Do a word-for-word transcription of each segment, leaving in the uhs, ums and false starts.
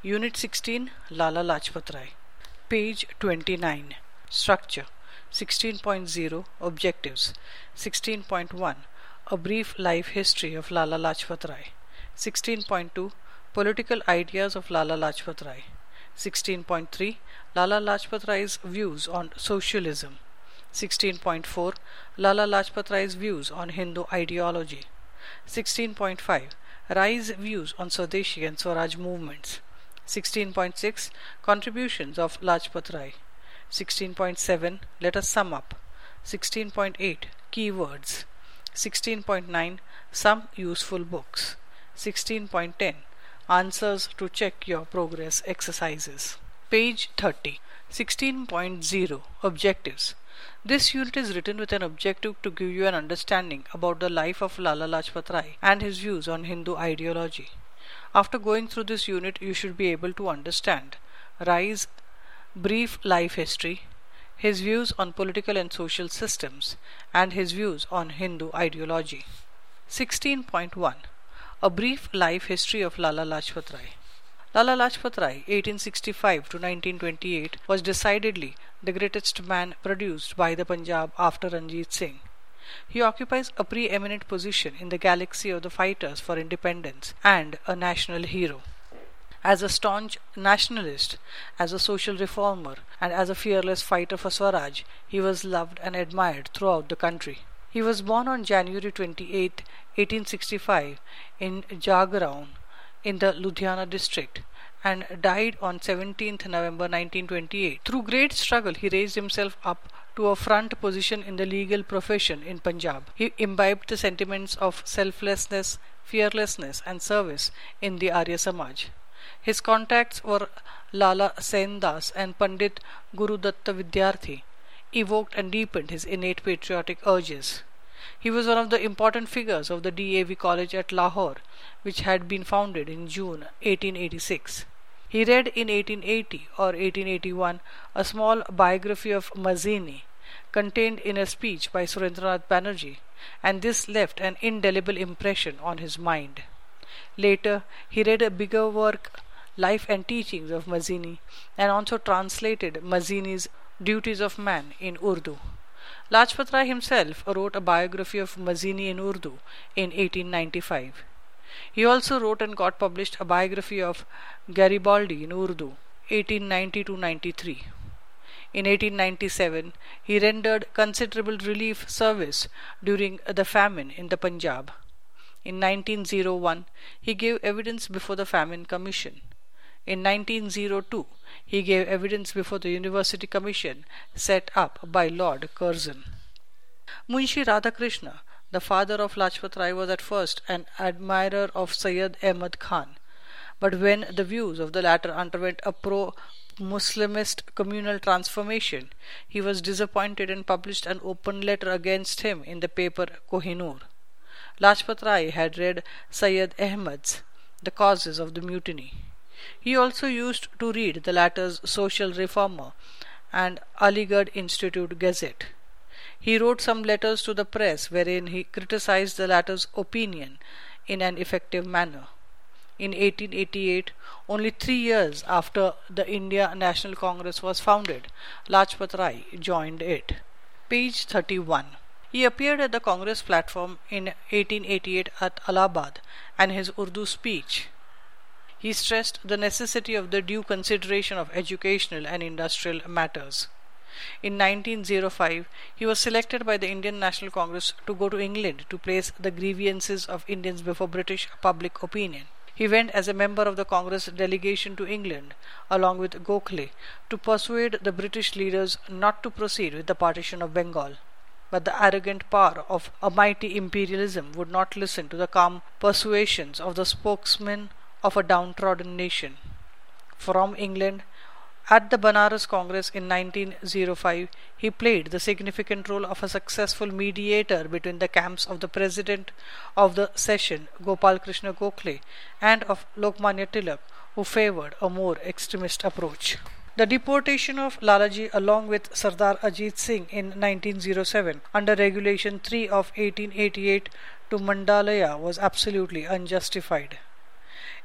Unit sixteen, Lala Lajpat Rai. Page twenty-nine. Structure. sixteen point zero Objectives. sixteen point one A brief life history of Lala Lajpat Rai. sixteen point two Political ideas of Lala Lajpat Rai. sixteen point three Lala Lajpat Rai's views on socialism. sixteen point four Lala Lajpat Rai's views on Hindu ideology. sixteen point five Rai's views on Swadeshi and Swaraj movements. sixteen point six Contributions of Lajpat Rai. sixteen point seven Let us sum up. sixteen point eight Keywords. sixteen point nine Some useful books. sixteen point ten Answers to check your progress exercises. Page thirty. sixteen point zero Objectives. This unit is written with an objective to give you an understanding about the life of Lala Lajpat Rai and his views on Hindu ideology. After going through this unit, you should be able to understand Rai's brief life history, his views on political and social systems, and his views on Hindu ideology. sixteen point one A brief life history of Lala Lajpat Rai. Lala Lajpat Rai, eighteen sixty-five to nineteen twenty-eight, was decidedly the greatest man produced by the Punjab after Ranjit Singh. He occupies a preeminent position in the galaxy of the fighters for independence and a national hero. As a staunch nationalist, as a social reformer, and as a fearless fighter for Swaraj, he was loved and admired throughout the country. He was born on January twenty-eighth, eighteen sixty-five in Jagaon in the Ludhiana district and died on seventeenth November nineteen twenty-eight. Through great struggle, he raised himself up to a front position in the legal profession in Punjab. He imbibed the sentiments of selflessness, fearlessness and service in the Arya Samaj. His contacts were Lala Sen Das and Pandit Guru Datta Vidyarthi, evoked and deepened his innate patriotic urges. He was one of the important figures of the D A V College at Lahore, which had been founded in June eighteen eighty-six. He read in eighteen eighty or eighteen eighty-one a small biography of Mazzini, contained in a speech by Surendranath Banerjee, and this left an indelible impression on his mind. Later, he read a bigger work, Life and Teachings of Mazzini, and also translated Mazzini's Duties of Man in Urdu. Lajpat Rai himself wrote a biography of Mazzini in Urdu in eighteen ninety-five. He also wrote and got published a biography of Garibaldi in Urdu, eighteen ninety to ninety-three. In eighteen ninety-seven, he rendered considerable relief service during the famine in the Punjab. In nineteen oh one, he gave evidence before the Famine Commission. In nineteen oh two, he gave evidence before the University Commission set up by Lord Curzon. Munshi Radhakrishna, the father of Lajpat Rai, was at first an admirer of Syed Ahmad Khan, but when the views of the latter underwent a pro-Muslimist communal transformation, he was disappointed and published an open letter against him in the paper Kohinoor. Lajpat Rai had read Syed Ahmad's The Causes of the Mutiny. He also used to read the latter's Social Reformer and Aligarh Institute Gazette. He wrote some letters to the press wherein he criticized the latter's opinion in an effective manner. In eighteen eighty-eight, only three years after the India National Congress was founded, Lajpat Rai joined it. Page thirty-one. He appeared at the Congress platform in eighteen eighty-eight at Allahabad, and his Urdu speech he stressed the necessity of the due consideration of educational and industrial matters. In nineteen oh five, he was selected by the Indian National Congress to go to England to place the grievances of Indians before British public opinion. He went as a member of the Congress delegation to England, along with Gokhale, to persuade the British leaders not to proceed with the partition of Bengal. But the arrogant power of a mighty imperialism would not listen to the calm persuasions of the spokesman of a downtrodden nation. From England, at the Banaras Congress in nineteen oh five, he played the significant role of a successful mediator between the camps of the president of the session, Gopal Krishna Gokhale, and of Lokmanya Tilak, who favoured a more extremist approach. The deportation of Lalaji along with Sardar Ajit Singh in nineteen oh seven under Regulation three of eighteen eighty-eight to Mandalaya was absolutely unjustified.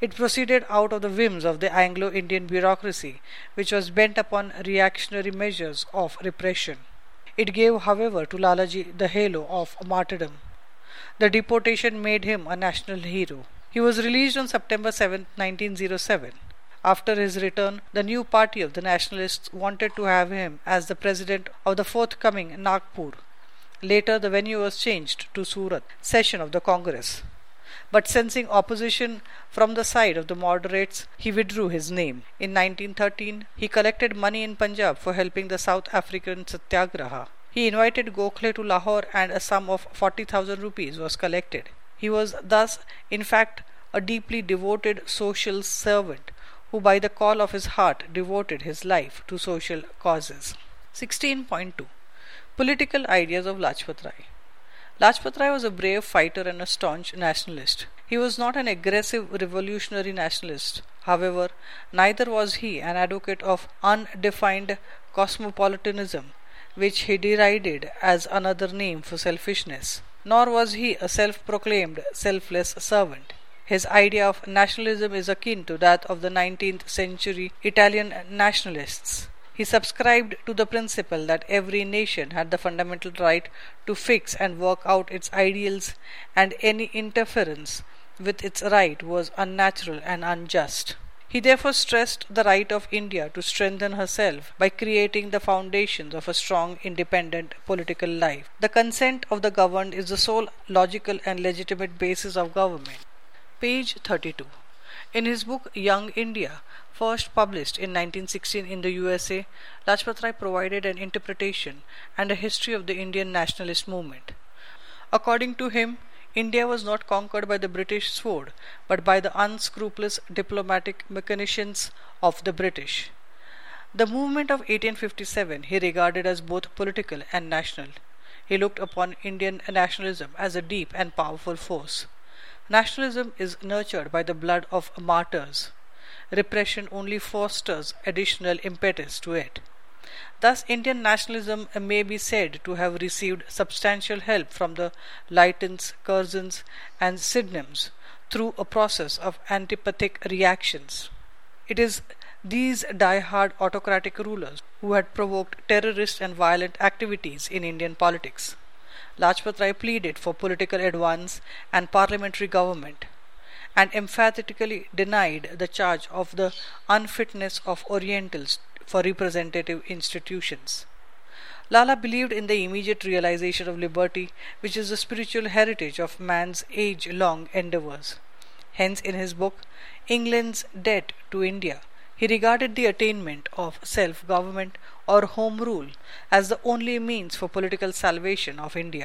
It proceeded out of the whims of the Anglo-Indian bureaucracy, which was bent upon reactionary measures of repression. It gave, however, to Lalaji the halo of martyrdom. The deportation made him a national hero. He was released on September seventh, nineteen oh seven. After his return, the new party of the nationalists wanted to have him as the president of the forthcoming Nagpur. Later, the venue was changed to Surat session of the Congress. But sensing opposition from the side of the moderates, he withdrew his name. In nineteen thirteen, he collected money in Punjab for helping the South African Satyagraha. He invited Gokhale to Lahore and a sum of forty thousand rupees was collected. He was thus, in fact, a deeply devoted social servant who by the call of his heart devoted his life to social causes. sixteen point two. Political ideas of Lajpat Rai. Lajpat Rai was a brave fighter and a staunch nationalist. He was not an aggressive revolutionary nationalist. However, neither was he an advocate of undefined cosmopolitanism, which he derided as another name for selfishness. Nor was he a self-proclaimed selfless servant. His idea of nationalism is akin to that of the nineteenth century Italian nationalists. He subscribed to the principle that every nation had the fundamental right to fix and work out its ideals, and any interference with its right was unnatural and unjust. He therefore stressed the right of India to strengthen herself by creating the foundations of a strong, independent political life. The consent of the governed is the sole logical and legitimate basis of government. Page thirty-two. In his book Young India, first published in nineteen sixteen in the U S A, Lajpat Rai provided an interpretation and a history of the Indian nationalist movement. According to him, India was not conquered by the British sword, but by the unscrupulous diplomatic machinations of the British. The movement of eighteen fifty-seven he regarded as both political and national. He looked upon Indian nationalism as a deep and powerful force. Nationalism is nurtured by the blood of martyrs. Repression only fosters additional impetus to it. Thus, Indian nationalism may be said to have received substantial help from the Lytons, Curzons, and Sydenhams through a process of antipathic reactions. It is these die-hard autocratic rulers who had provoked terrorist and violent activities in Indian politics. Lajpat Rai pleaded for political advance and parliamentary government, and emphatically denied the charge of the unfitness of Orientals for representative institutions. Lala believed in the immediate realization of liberty, which is the spiritual heritage of man's age-long endeavours. Hence, in his book, England's Debt to India, he regarded the attainment of self-government or home rule as the only means for political salvation of India.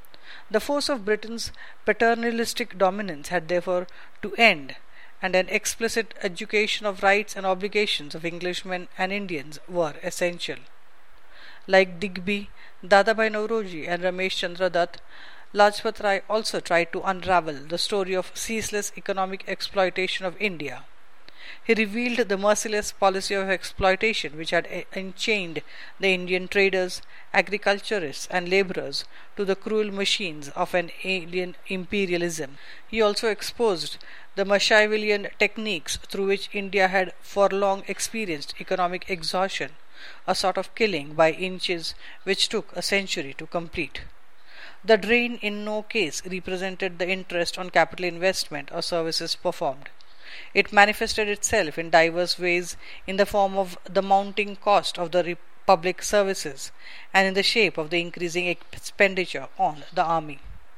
The force of Britain's paternalistic dominance had therefore to end, and an explicit education of rights and obligations of Englishmen and Indians were essential. Like Digby, Dadabhai Naoroji and Ramesh Chandra Dutt, Lajpat Rai also tried to unravel the story of ceaseless economic exploitation of India. He revealed the merciless policy of exploitation which had enchained the Indian traders, agriculturists and labourers to the cruel machines of an alien imperialism. He also exposed the Machiavellian techniques through which India had for long experienced economic exhaustion, a sort of killing by inches which took a century to complete. The drain in no case represented the interest on capital investment or services performed. It manifested itself in diverse ways in the form of the mounting cost of the public services and in the shape of the increasing expenditure on the army.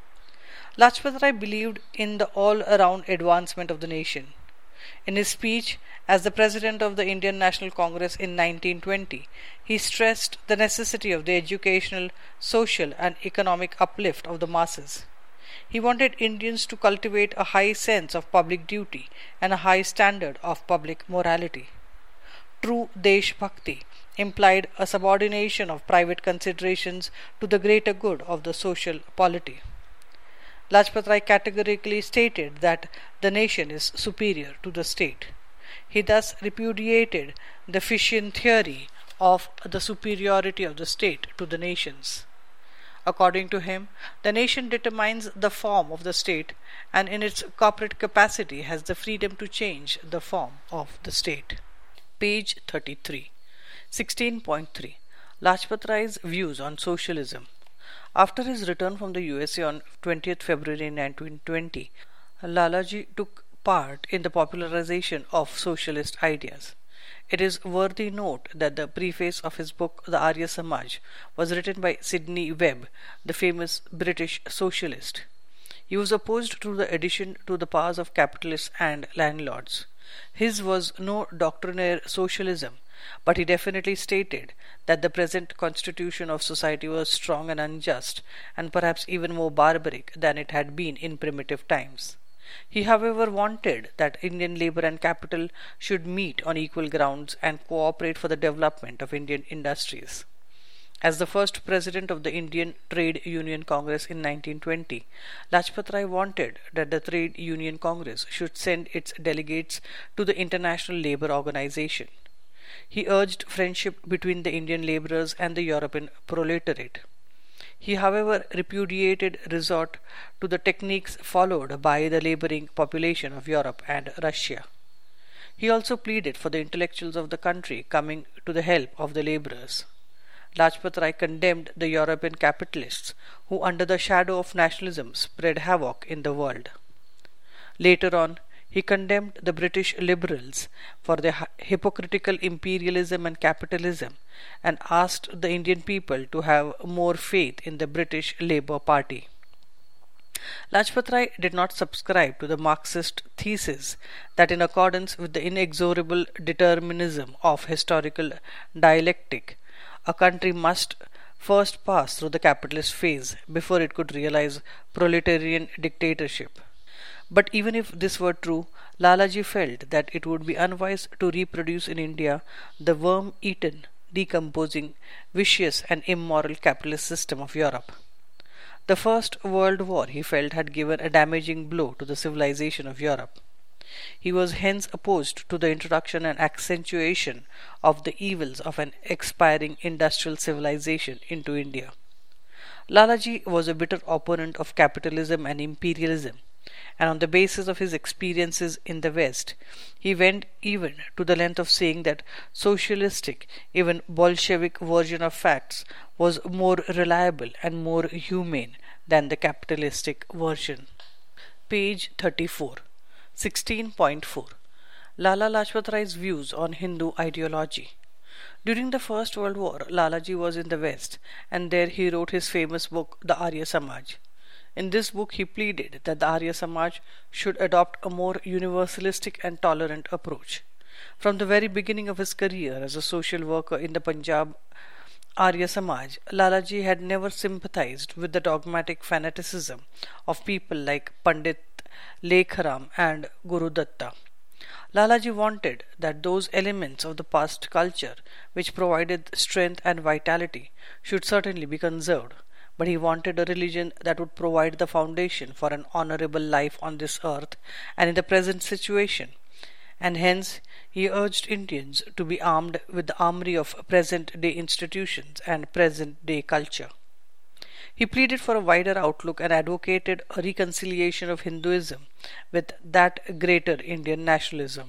Lajpat Rai believed in the all-around advancement of the nation. In his speech as the President of the Indian National Congress in nineteen twenty, he stressed the necessity of the educational, social and economic uplift of the masses. He wanted Indians to cultivate a high sense of public duty and a high standard of public morality. True Desh Bhakti implied a subordination of private considerations to the greater good of the social polity. Lajpat Rai categorically stated that the nation is superior to the state. He thus repudiated the Fichtean theory of the superiority of the state to the nations. According to him, the nation determines the form of the state and in its corporate capacity has the freedom to change the form of the state. Page thirty-three. sixteen point three. Lajpat Rai's views on socialism. After his return from the U S A on twentieth February nineteen twenty, Lalaji took part in the popularization of socialist ideas. It is worthy note that the preface of his book The Arya Samaj was written by Sidney Webb, the famous British socialist. He was opposed to the addition to the powers of capitalists and landlords. His was no doctrinaire socialism, but he definitely stated that the present constitution of society was strong and unjust, and perhaps even more barbaric than it had been in primitive times. He, however, wanted that Indian labour and capital should meet on equal grounds and cooperate for the development of Indian industries. As the first president of the Indian Trade Union Congress in nineteen twenty, Lajpat Rai wanted that the Trade Union Congress should send its delegates to the International Labour Organization. He urged friendship between the Indian labourers and the European proletariat. He, however, repudiated resort to the techniques followed by the labouring population of Europe and Russia. He also pleaded for the intellectuals of the country coming to the help of the labourers. Lajpat Rai condemned the European capitalists who, under the shadow of nationalism, spread havoc in the world. Later on, he condemned the British liberals for their hypocritical imperialism and capitalism and asked the Indian people to have more faith in the British Labour Party. Lajpat Rai did not subscribe to the Marxist thesis that in accordance with the inexorable determinism of historical dialectic, a country must first pass through the capitalist phase before it could realize proletarian dictatorship. But even if this were true, Lalaji felt that it would be unwise to reproduce in India the worm-eaten, decomposing, vicious and immoral capitalist system of Europe. The First World War, he felt, had given a damaging blow to the civilization of Europe. He was hence opposed to the introduction and accentuation of the evils of an expiring industrial civilization into India. Lalaji was a bitter opponent of capitalism and imperialism, and on the basis of his experiences in the West, he went even to the length of saying that socialistic, even Bolshevik version of facts was more reliable and more humane than the capitalistic version. Page thirty-four. sixteen point four. Lala Lajpat Rai's views on Hindu ideology. During the First World War, Lalaji was in the West, and there he wrote his famous book, The Arya Samaj. In this book, he pleaded that the Arya Samaj should adopt a more universalistic and tolerant approach. From the very beginning of his career as a social worker in the Punjab Arya Samaj, Lalaji had never sympathized with the dogmatic fanaticism of people like Pandit Lekharam and Guru Datta. Lalaji wanted that those elements of the past culture which provided strength and vitality should certainly be conserved, but he wanted a religion that would provide the foundation for an honorable life on this earth and in the present situation, and hence he urged Indians to be armed with the armory of present-day institutions and present-day culture. He pleaded for a wider outlook and advocated a reconciliation of Hinduism with that greater Indian nationalism.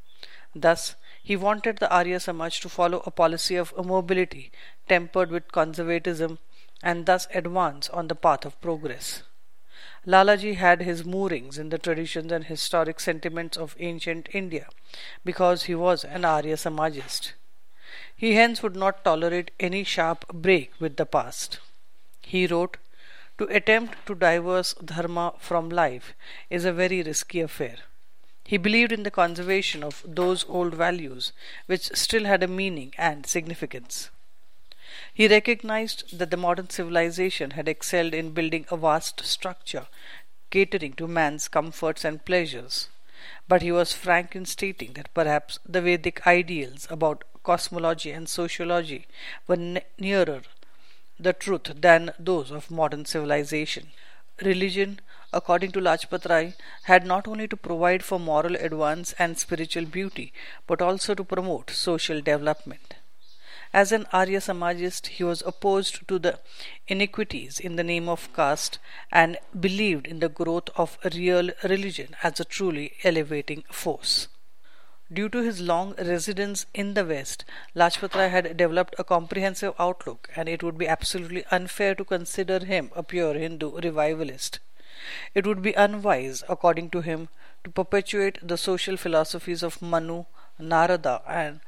Thus, he wanted the Arya Samaj to follow a policy of mobility tempered with conservatism and thus advance on the path of progress. Lalaji had his moorings in the traditions and historic sentiments of ancient India because he was an Arya Samajist. He hence would not tolerate any sharp break with the past. He wrote, "To attempt to divorce dharma from life is a very risky affair." He believed in the conservation of those old values which still had a meaning and significance. He recognized that the modern civilization had excelled in building a vast structure catering to man's comforts and pleasures, but he was frank in stating that perhaps the Vedic ideals about cosmology and sociology were ne- nearer the truth than those of modern civilization. Religion, according to Lajpat Rai, had not only to provide for moral advance and spiritual beauty, but also to promote social development. As an Arya Samajist, he was opposed to the iniquities in the name of caste and believed in the growth of real religion as a truly elevating force. Due to his long residence in the West, Lajpat Rai had developed a comprehensive outlook, and it would be absolutely unfair to consider him a pure Hindu revivalist. It would be unwise, according to him, to perpetuate the social philosophies of Manu, Narada, and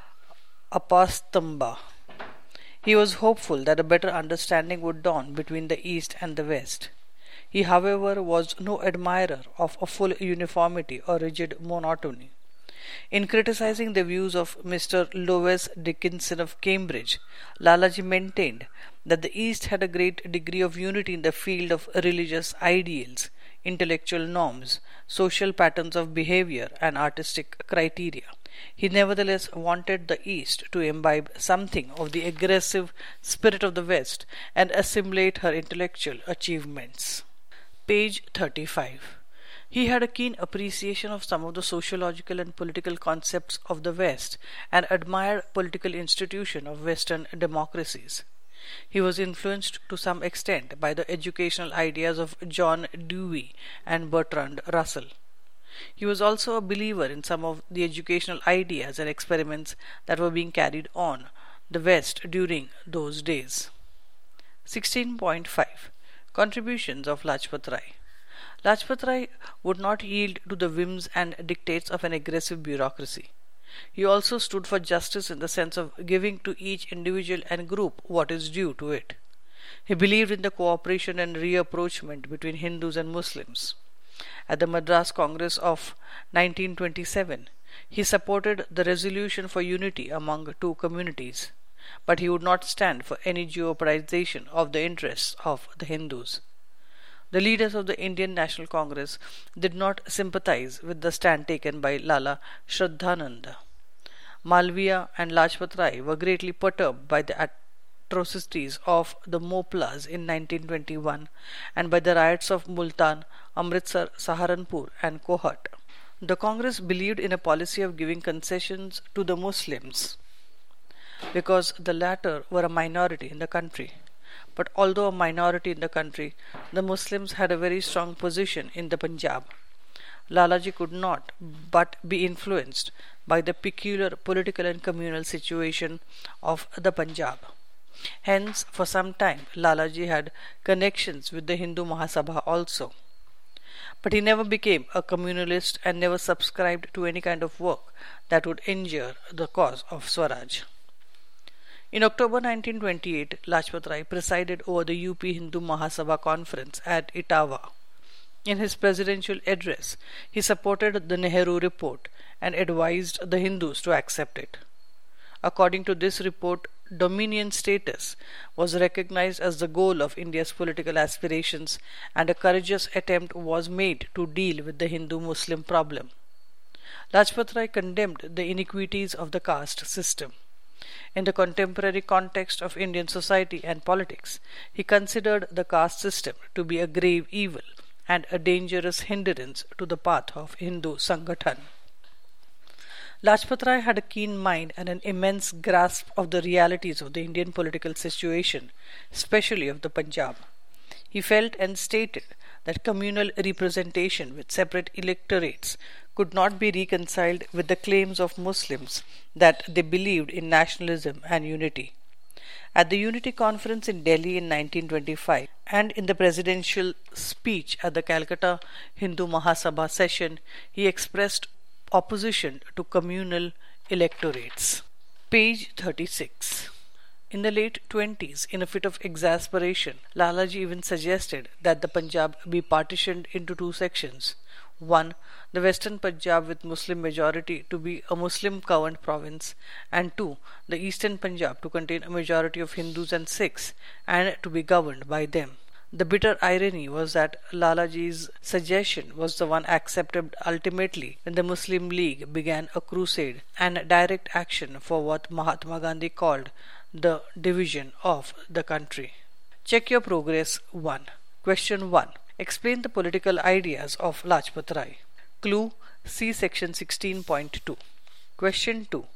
Apastamba. He was hopeful that a better understanding would dawn between the East and the West. He, however, was no admirer of a full uniformity or rigid monotony. In criticizing the views of Mister Lowes Dickinson of Cambridge, Lalaji maintained that the East had a great degree of unity in the field of religious ideals, intellectual norms, social patterns of behavior, and artistic criteria. He nevertheless wanted the East to imbibe something of the aggressive spirit of the West and assimilate her intellectual achievements. Page thirty-five. He had a keen appreciation of some of the sociological and political concepts of the West and admired political institutions of Western democracies. He was influenced to some extent by the educational ideas of John Dewey and Bertrand Russell. He was also a believer in some of the educational ideas and experiments that were being carried on the West during those days. sixteen point five. Contributions of Lajpat Rai. Lajpat Rai would not yield to the whims and dictates of an aggressive bureaucracy. He also stood for justice in the sense of giving to each individual and group what is due to it. He believed in the cooperation and reapproachment between Hindus and Muslims. At the Madras Congress of nineteen twenty-seven, he supported the resolution for unity among two communities, but he would not stand for any jeopardization of the interests of the Hindus. The leaders of the Indian National Congress did not sympathize with the stand taken by Lala Shraddhananda. Malviya and Lajpat Rai were greatly perturbed by the atrocities of the Moplas in nineteen twenty-one and by the riots of Multan, Amritsar, Saharanpur, and Kohat. The Congress believed in a policy of giving concessions to the Muslims because the latter were a minority in the country. But although a minority in the country, the Muslims had a very strong position in the Punjab. Lalaji could not but be influenced by the peculiar political and communal situation of the Punjab. Hence, for some time, Lalaji had connections with the Hindu Mahasabha also. But he never became a communalist and never subscribed to any kind of work that would injure the cause of Swaraj. In October nineteen twenty-eight, Lajpat Rai presided over the U P Hindu Mahasabha conference at Etawah. In his presidential address, he supported the Nehru report and advised the Hindus to accept it. According to this report, dominion status was recognized as the goal of India's political aspirations, and a courageous attempt was made to deal with the Hindu-Muslim problem. Lajpat Rai condemned the iniquities of the caste system. In the contemporary context of Indian society and politics, he considered the caste system to be a grave evil and a dangerous hindrance to the path of Hindu Sangathan. Lajpat Rai had a keen mind and an immense grasp of the realities of the Indian political situation, especially of the Punjab. He felt and stated that communal representation with separate electorates could not be reconciled with the claims of Muslims that they believed in nationalism and unity. At the Unity Conference in Delhi in nineteen twenty-five and in the presidential speech at the Calcutta Hindu Mahasabha session, he expressed opposition to communal electorates. Page thirty-six. In the late twenties, in a fit of exasperation, Lalaji even suggested that the Punjab be partitioned into two sections. One, the western Punjab with Muslim majority to be a Muslim-governed province, and two, the eastern Punjab to contain a majority of Hindus and Sikhs and to be governed by them. The bitter irony was that Lalaji's suggestion was the one accepted ultimately when the Muslim League began a crusade and direct action for what Mahatma Gandhi called the division of the country. Check your progress one. Question one. Explain the political ideas of Lajpat Rai. Clue: see section sixteen point two. Question two.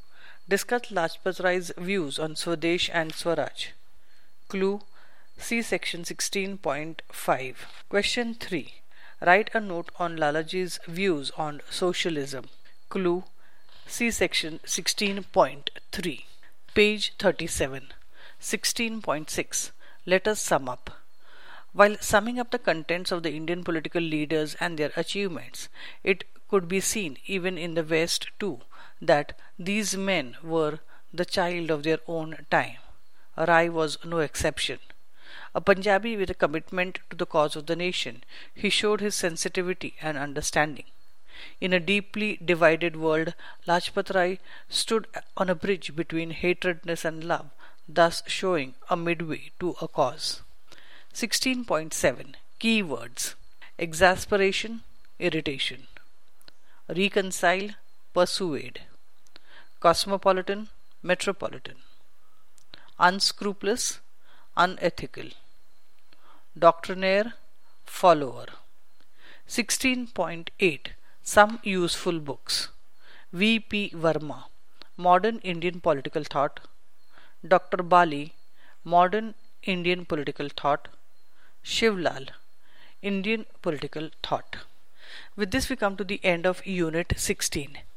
Discuss Lajpat Rai's views on Swadesh and Swaraj. Clue: see section sixteen point five. Question three. Write a note on Lalaji's views on socialism. Clue: see section sixteen point three. Page thirty-seven. sixteen point six. Let us sum up. While summing up the contents of the Indian political leaders and their achievements, it could be seen even in the West too that these men were the child of their own time. Rai was no exception. A Punjabi with a commitment to the cause of the nation, he showed his sensitivity and understanding. In a deeply divided world, Lajpat Rai stood on a bridge between hatredness and love, thus showing a midway to a cause. sixteen point seven. Keywords: exasperation, irritation; reconcile, persuade; cosmopolitan, metropolitan; unscrupulous, unethical; doctrinaire, follower. sixteen point eight. Some useful books: V P Verma, Modern Indian Political Thought; Doctor Bali, Modern Indian Political Thought; Shiv Lal, Indian Political Thought. With this we come to the end of Unit sixteen.